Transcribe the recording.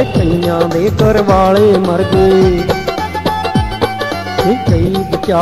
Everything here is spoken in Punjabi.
ਕਈਆਂ ਦੇ ਘਰ ਵਾਲੇ ਮਰ ਗਏ। ਕਈ ਵਿਚਾਰ